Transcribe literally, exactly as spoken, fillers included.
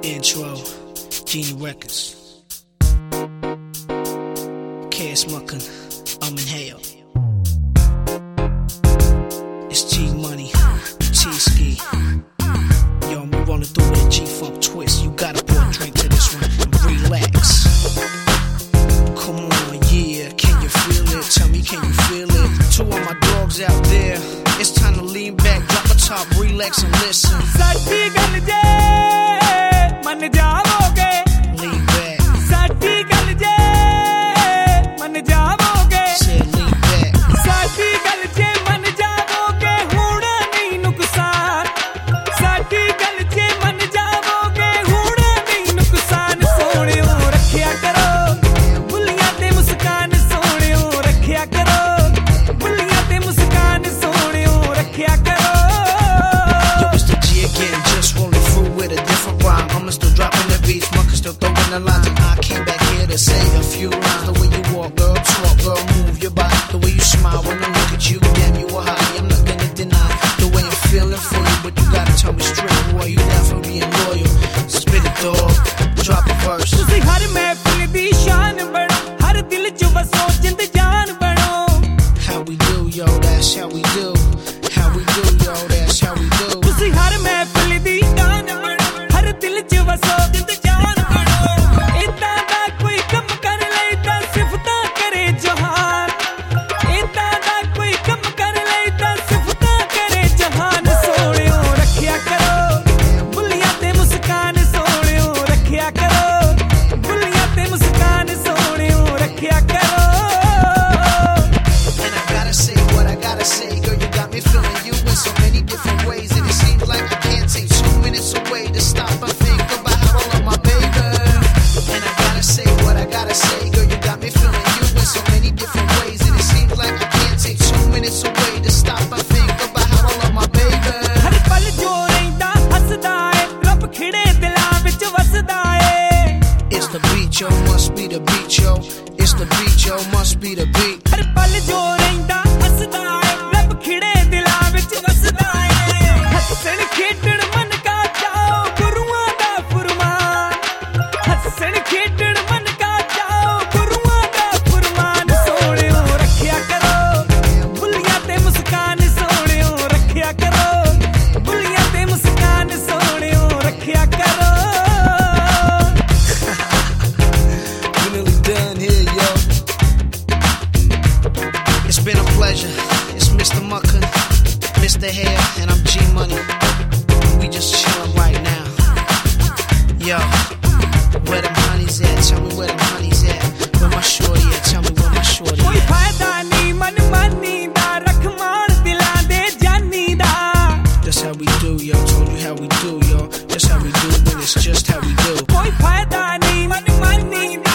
Intro, Genie Records. Cash Muckin, I'm in hell. It's G Money, T-Ski. Yo, I'm rolling through with a G-Funk twist. You gotta pour a drink to this one and relax. Come on, yeah, can you feel it? Tell me, can you feel it? Two of my dogs out there. It's time to lean back, drop a top, relax and listen. Saati gal je man jaavoge. Lean back. Saati gal je man jaavoge. Say lean back. Saati gal je man jaavoge. Hoona nahi nuksan. Saati gal je man jaavoge. Hoona nahi nuksan. Sohniyo rakhya karo buliyan te muskaan. Sohniyo rakhya karo buliyan te muskaan. Sohniyo rakhya karo. Yo, it's the G again, just rolling through with a different rhyme. I'm still dropping the beats, Muckin still throwing the lines. And I came back here to say a few lines. The way you walk, girl, talk, girl, move your body. The way you smile when I look at you, damn, you a hottie. I'm not gonna deny the way I'm feeling for you, but you gotta tell me straight, boy, you down for being loyal. Spit it, dog, drop a verse. ਤੁਸੀਂ ਹਰ ਮਹਿਫਿਲ ਦੀ ਸ਼ਾਨ ਬਣੋ, ਹਰ ਦਿਲ 'ਚ ਵਸੋ, ਜਿੰਦ ਜਾਨ ਬਣੋ. How we do, yo, that's how we do. How we do, yo, that's how we do. ਤੁਸੀਂ ਹਰ ਮਹਿਫਿਲ ਦੀ ਸ਼ਾਨ ਬਣੋ, ਹਰ ਦਿਲ 'ਚ ਵਸੋ, ਜਿੰਦ ਜਾਨ ਬਣੋ. ਏਦਾਂ ਦਾ ਕੋਈ ਕੰਮ ਕਰ ਲੈ ਤਾਂ ਸਿਫਤਾਂ ਕਰੇ ਜਹਾਨ. ਏਦਾਂ ਦਾ ਕੋਈ ਕੰਮ ਕਰ ਲੈ ਤਾਂ ਸਿਫਤਾਂ ਕਰੇ ਜਹਾਨ. ਸੋਹਣਿਓ ਰੱਖਿਆ ਕਰੋ ਬੁੱਲੀਆਂ ਤੇ ਮੁਸਕਾਨ. ਸੋਹਣਿਓ ਰੱਖਿਆ ਕਰੋ ਬੁੱਲੀਆਂ ਤੇ ਮੁਸਕਾਨ. ਸੋਹਣਿਓ ਰੱਖਿਆ ਕਰੋ. And I gotta say what I gotta say, girl, you got me feeling you in so many different ways. And it seems like I can't take two minutes away to stop and think about how I love my baby. And I gotta say what I gotta say, girl, you got me feeling you in so many different ways. And it seems like I can't take two minutes away to stop and think about how I love my baby. ਹਰ ਪਲ ਜੋ ਰਹਿੰਦਾ ਹੱਸਦਾ ਏ, ਰੱਬ ਖਿੜੇ ਦਿਲਾਂ ਵਿੱਚ ਵਸਦਾ ਏ. It's the beat, yo, must be the beat, yo. It's the beat, yo, must be the beat. ਹਰ ਪਲ ਜੋ ਰਹਿੰਦਾ ਹੱਸਦਾ ਏ, ਰੱਬ ਖਿੜੇ ਦਿਲਾਂ ਵਿੱਚ ਵਸਦਾ ਏ. ਹੱਸਣ ਖੇਡਣ ਮਨ ਕਾ ਚਾਓ, ਗੁਰੂਆਂ ਦਾ ਫੁਰਮਾਨ. ਹੱਸਣ ਖੇਡਣ ਮਨ ਕਾ ਚਾਓ, ਗੁਰੂਆਂ ਦਾ ਫੁਰਮਾਨ. ਸੋਹਣਿਓ ਰੱਖਿਆ ਕਰੋ ਬੁੱਲੀਆਂ ਤੇ ਮੁਸਕਾਨ. ਸੋਹਣਿਓ ਰੱਖਿਆ ਕਰੋ ਬੁੱਲੀਆਂ ਤੇ ਮੁਸਕਾਨ. ਸੋਹਣਿਓ ਰੱਖਿਆ ਕਰੋ. We're nearly done here, yo. It's been a pleasure. It's Mister Muckin, Mister Hair, and I'm G Money. We just chillin' right now. Yo, where them honeys at? Tell me where them honeys at. Where my shorty at? Tell me where my shorty ਕੋਈ at. ਫਾਇਦਾ ਨਹੀਂ ਮਨਮਾਨੀ ਦਾ, ਰਖਮਾਨ ਦਿਲਾਂ ਦੇ ਜਾਨੀ ਦਾ. That's how we do, yo. Told you how we do, yo. That's how we do when it's just how we do. ਕੋਈ ਫਾਇਦਾ ਨਹੀਂ ਮਨਮਾਨੀ